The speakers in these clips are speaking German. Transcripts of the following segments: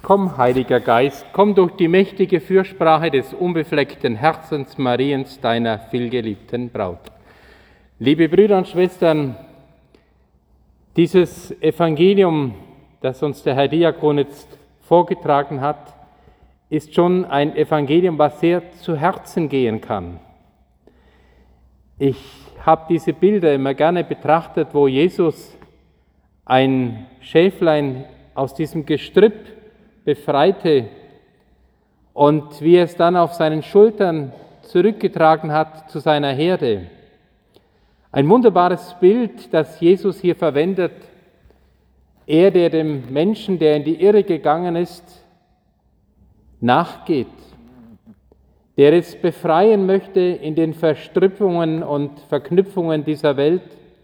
Komm, Heiliger Geist, komm durch die mächtige Fürsprache des unbefleckten Herzens Mariens, deiner vielgeliebten Braut. Liebe Brüder und Schwestern, dieses Evangelium, das uns der Herr Diakon jetzt vorgetragen hat, ist schon ein Evangelium, was sehr zu Herzen gehen kann. Ich habe diese Bilder immer gerne betrachtet, wo Jesus ein Schäflein aus diesem Gestrüpp befreite und wie er es dann auf seinen Schultern zurückgetragen hat zu seiner Herde. Ein wunderbares Bild, das Jesus hier verwendet. Er, der dem Menschen, der in die Irre gegangen ist, nachgeht, der es befreien möchte in den Verstrippungen und Verknüpfungen dieser Welt,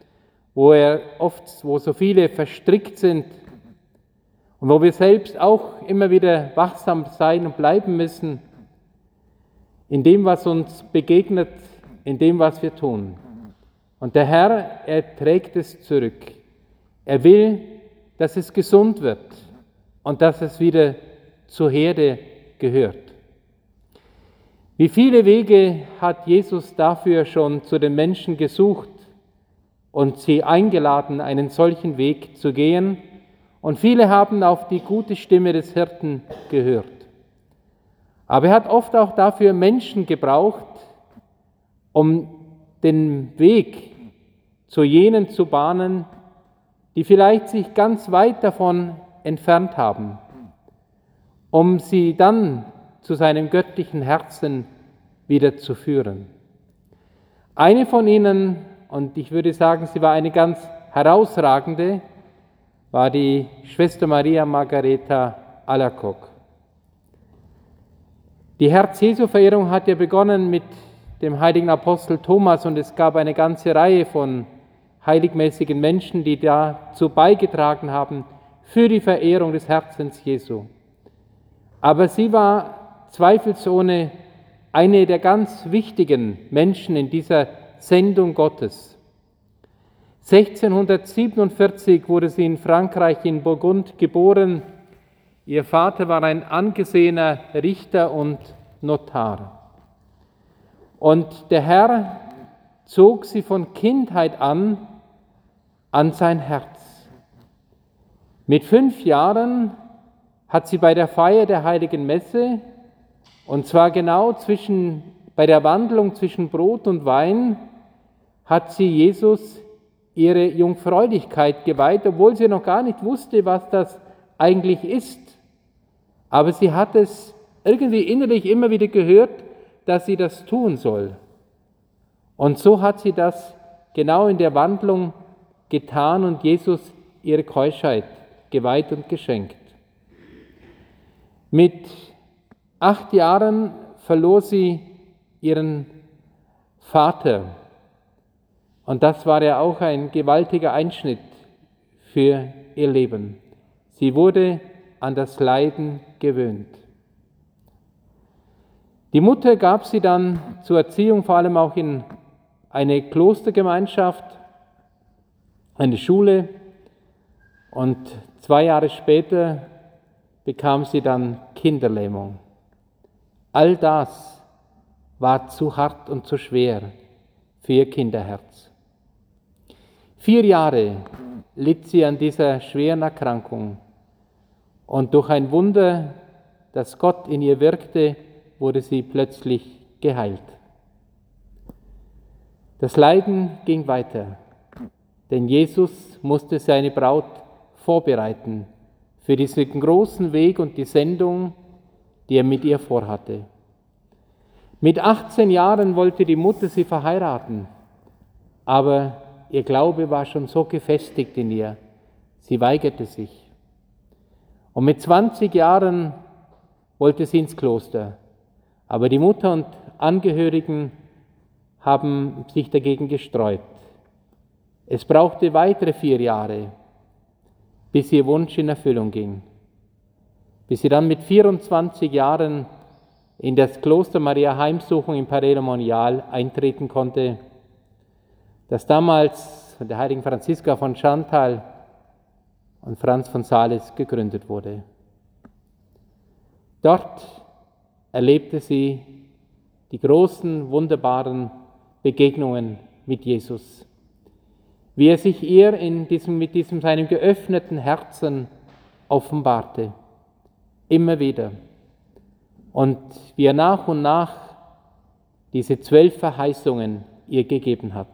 wo so viele verstrickt sind und wo wir selbst auch immer wieder wachsam sein und bleiben müssen in dem, was uns begegnet, in dem, was wir tun. Und der Herr, er trägt es zurück. Er will, dass es gesund wird und dass es wieder zur Herde gehört. Wie viele Wege hat Jesus dafür schon zu den Menschen gesucht und sie eingeladen, einen solchen Weg zu gehen? Und viele haben auf die gute Stimme des Hirten gehört. Aber er hat oft auch dafür Menschen gebraucht, um den Weg zu jenen zu bahnen, die vielleicht sich ganz weit davon entfernt haben, um sie dann zu seinem göttlichen Herzen wieder zu führen. Eine von ihnen, und ich würde sagen, sie war eine ganz herausragende, war die Schwester Maria Margareta Alacoque. Die Herz-Jesu-Verehrung hat ja begonnen mit dem heiligen Apostel Thomas und es gab eine ganze Reihe von heiligmäßigen Menschen, die dazu beigetragen haben für die Verehrung des Herzens Jesu. Aber sie war zweifelsohne eine der ganz wichtigen Menschen in dieser Sendung Gottes. 1647 wurde sie in Frankreich in Burgund geboren. Ihr Vater war ein angesehener Richter und Notar. Und der Herr zog sie von Kindheit an sein Herz. Mit 5 Jahren hat sie bei der Feier der Heiligen Messe, und zwar genau bei der Wandlung zwischen Brot und Wein, hat sie Jesus ihre Jungfräulichkeit geweiht, obwohl sie noch gar nicht wusste, was das eigentlich ist. Aber sie hat es irgendwie innerlich immer wieder gehört, dass sie das tun soll. Und so hat sie das genau in der Wandlung getan und Jesus ihre Keuschheit geweiht und geschenkt. Mit 8 Jahren verlor sie ihren Vater. Und das war ja auch ein gewaltiger Einschnitt für ihr Leben. Sie wurde an das Leiden gewöhnt. Die Mutter gab sie dann zur Erziehung vor allem auch in eine Klostergemeinschaft, eine Schule, und 2 Jahre später bekam sie dann Kinderlähmung. All das war zu hart und zu schwer für ihr Kinderherz. 4 Jahre litt sie an dieser schweren Erkrankung und durch ein Wunder, das Gott in ihr wirkte, wurde sie plötzlich geheilt. Das Leiden ging weiter, denn Jesus musste seine Braut vorbereiten für diesen großen Weg und die Sendung, die er mit ihr vorhatte. Mit 18 Jahren wollte die Mutter sie verheiraten, aber ihr Glaube war schon so gefestigt in ihr, sie weigerte sich. Und mit 20 Jahren wollte sie ins Kloster, aber die Mutter und Angehörigen haben sich dagegen gesträubt. Es brauchte weitere 4 Jahre, bis ihr Wunsch in Erfüllung ging, bis sie dann mit 24 Jahren in das Kloster Maria Heimsuchung in Paray-le-Monial eintreten konnte, das damals von der heiligen Franziska von Chantal und Franz von Sales gegründet wurde. Dort erlebte sie die großen, wunderbaren Begegnungen mit Jesus. Wie er sich ihr mit diesem seinem geöffneten Herzen offenbarte. Immer wieder. Und wie er nach und nach diese 12 Verheißungen ihr gegeben hat.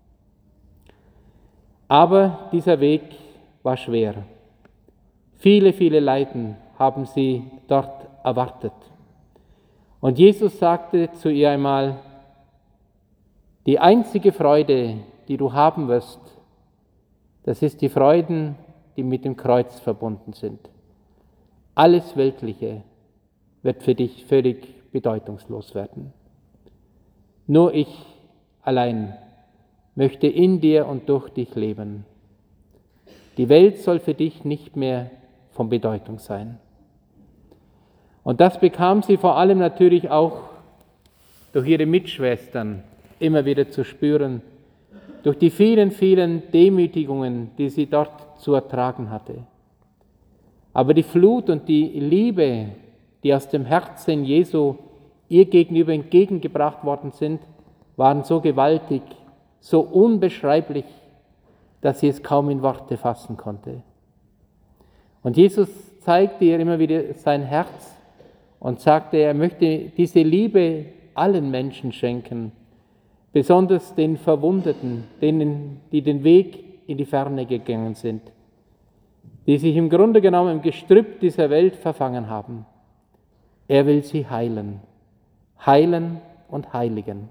Aber dieser Weg war schwer. Viele, viele Leiden haben sie dort erwartet. Und Jesus sagte zu ihr einmal, die einzige Freude, die du haben wirst, das ist die Freuden, die mit dem Kreuz verbunden sind. Alles Weltliche wird für dich völlig bedeutungslos werden. Nur ich allein möchte in dir und durch dich leben. Die Welt soll für dich nicht mehr von Bedeutung sein. Und das bekam sie vor allem natürlich auch durch ihre Mitschwestern immer wieder zu spüren, durch die vielen, vielen Demütigungen, die sie dort zu ertragen hatte. Aber die Flut und die Liebe, die aus dem Herzen Jesu ihr gegenüber entgegengebracht worden sind, waren so gewaltig, so unbeschreiblich, dass sie es kaum in Worte fassen konnte. Und Jesus zeigte ihr immer wieder sein Herz und sagte, er möchte diese Liebe allen Menschen schenken, besonders den Verwundeten, denen, die den Weg in die Ferne gegangen sind, die sich im Grunde genommen im Gestrüpp dieser Welt verfangen haben. Er will sie heilen, heilen und heiligen.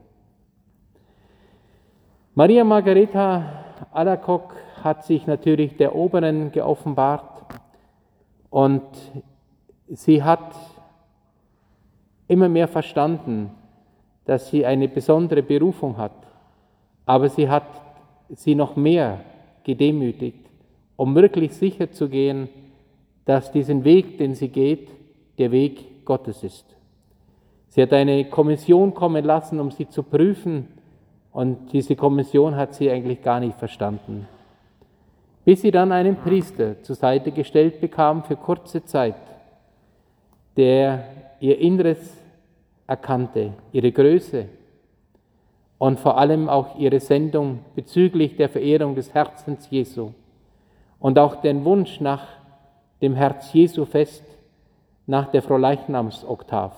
Maria Margareta Alacoque hat sich natürlich der Oberen geoffenbart und sie hat immer mehr verstanden, dass sie eine besondere Berufung hat, aber sie hat sie noch mehr gedemütigt, um wirklich sicher zu gehen, dass diesen Weg, den sie geht, der Weg Gottes ist. Sie hat eine Kommission kommen lassen, um sie zu prüfen, und diese Kommission hat sie eigentlich gar nicht verstanden. Bis sie dann einen Priester zur Seite gestellt bekam für kurze Zeit, der ihr Inneres erkannte, ihre Größe und vor allem auch ihre Sendung bezüglich der Verehrung des Herzens Jesu und auch den Wunsch nach dem Herz Jesu Fest, nach der Frohleichnamsoktav.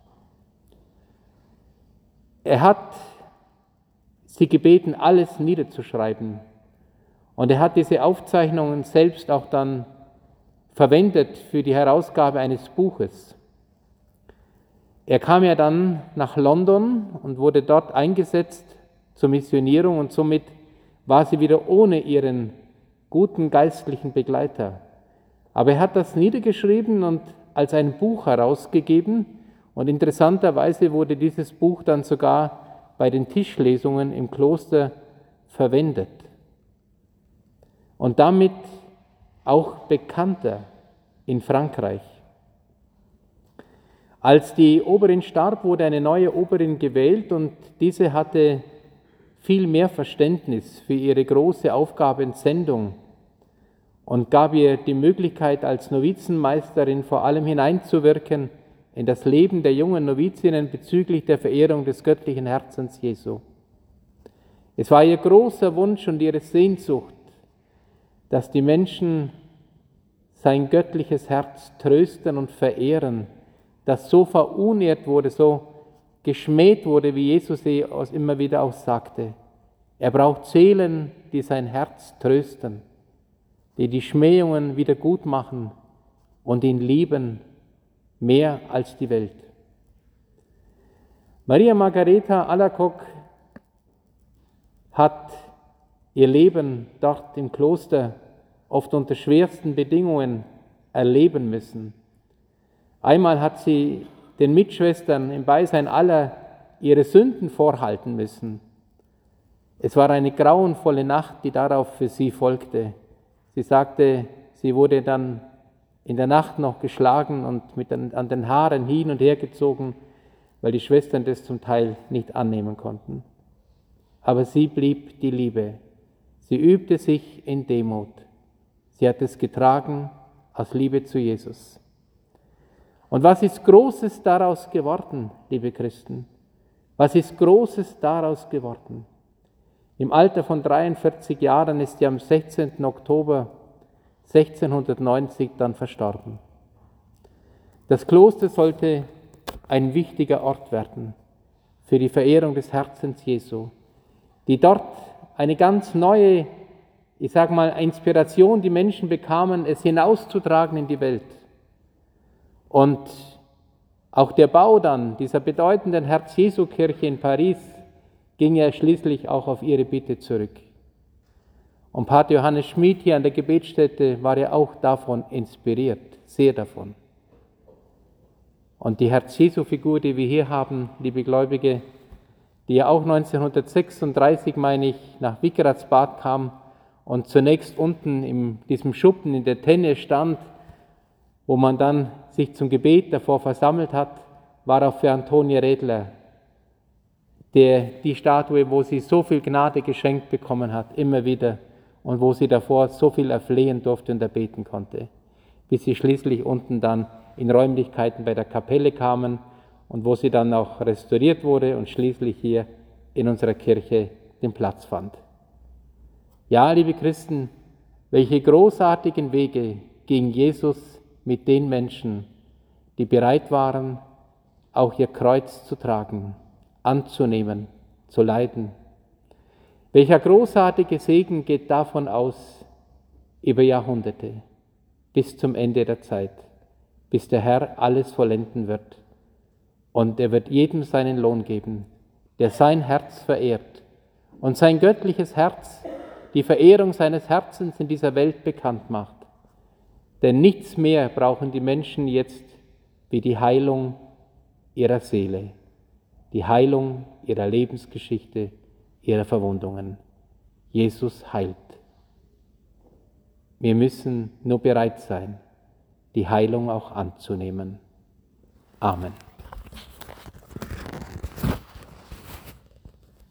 Er hat sie gebeten, alles niederzuschreiben. Und er hat diese Aufzeichnungen selbst auch dann verwendet für die Herausgabe eines Buches. Er kam ja dann nach London und wurde dort eingesetzt zur Missionierung und somit war sie wieder ohne ihren guten geistlichen Begleiter. Aber er hat das niedergeschrieben und als ein Buch herausgegeben und interessanterweise wurde dieses Buch dann sogar bei den Tischlesungen im Kloster verwendet und damit auch bekannter in Frankreich. Als die Oberin starb, wurde eine neue Oberin gewählt und diese hatte viel mehr Verständnis für ihre große Aufgabe und Sendung und gab ihr die Möglichkeit, als Novizenmeisterin vor allem hineinzuwirken in das Leben der jungen Novizinnen bezüglich der Verehrung des göttlichen Herzens Jesu. Es war ihr großer Wunsch und ihre Sehnsucht, dass die Menschen sein göttliches Herz trösten und verehren, das so verunehrt wurde, so geschmäht wurde, wie Jesus immer wieder auch sagte. Er braucht Seelen, die sein Herz trösten, die die Schmähungen wieder gut machen und ihn lieben, mehr als die Welt. Maria Margareta Alacoque hat ihr Leben dort im Kloster oft unter schwersten Bedingungen erleben müssen. Einmal hat sie den Mitschwestern im Beisein aller ihre Sünden vorhalten müssen. Es war eine grauenvolle Nacht, die darauf für sie folgte. Sie sagte, sie wurde dann in der Nacht noch geschlagen und an den Haaren hin und her gezogen, weil die Schwestern das zum Teil nicht annehmen konnten. Aber sie blieb die Liebe. Sie übte sich in Demut. Sie hat es getragen aus Liebe zu Jesus. Und was ist Großes daraus geworden, liebe Christen? Was ist Großes daraus geworden? Im Alter von 43 Jahren ist er am 16. Oktober 1690 dann verstorben. Das Kloster sollte ein wichtiger Ort werden für die Verehrung des Herzens Jesu, die dort eine ganz neue, ich sage mal, Inspiration die Menschen bekamen, es hinauszutragen in die Welt. Und auch der Bau dann dieser bedeutenden Herz-Jesu-Kirche in Paris ging ja schließlich auch auf ihre Bitte zurück. Und Pater Johannes Schmid hier an der Gebetsstätte war ja auch davon inspiriert, sehr davon. Und die Herz-Jesu-Figur, die wir hier haben, liebe Gläubige, die ja auch 1936, meine ich, nach Wickeradsbad kam und zunächst unten in diesem Schuppen in der Tenne stand, wo man dann sich zum Gebet davor versammelt hat, war auch für Antonie Redler die Statue, wo sie so viel Gnade geschenkt bekommen hat, immer wieder, und wo sie davor so viel erflehen durfte und erbeten konnte, bis sie schließlich unten dann in Räumlichkeiten bei der Kapelle kamen und wo sie dann auch restauriert wurde und schließlich hier in unserer Kirche den Platz fand. Ja, liebe Christen, welche großartigen Wege ging Jesus mit den Menschen, die bereit waren, auch ihr Kreuz zu tragen, anzunehmen, zu leiden. Welcher großartige Segen geht davon aus über Jahrhunderte, bis zum Ende der Zeit, bis der Herr alles vollenden wird. Und er wird jedem seinen Lohn geben, der sein Herz verehrt und sein göttliches Herz, die Verehrung seines Herzens in dieser Welt bekannt macht. Denn nichts mehr brauchen die Menschen jetzt wie die Heilung ihrer Seele, die Heilung ihrer Lebensgeschichte, ihrer Verwundungen. Jesus heilt. Wir müssen nur bereit sein, die Heilung auch anzunehmen. Amen.